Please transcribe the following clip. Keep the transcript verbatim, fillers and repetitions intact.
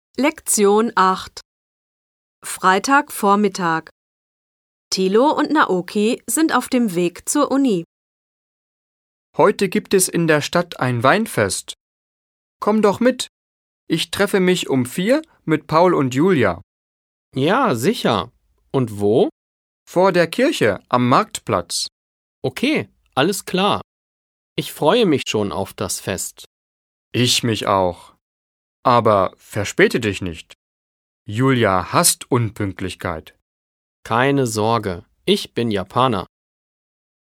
Lektion acht. Freitagvormittag. Thilo und Naoki sind auf dem Weg zur Uni. Heute gibt es in der Stadt ein Weinfest. Komm doch mit. Ich treffe mich um vier mit Paul und Julia. Ja, sicher. Und wo? Vor der Kirche am Marktplatz. Okay, alles klar. Ich freue mich schon auf das Fest. Ich mich auch. Aber verspäte dich nicht. Julia hasst Unpünktlichkeit. Keine Sorge, ich bin Japaner.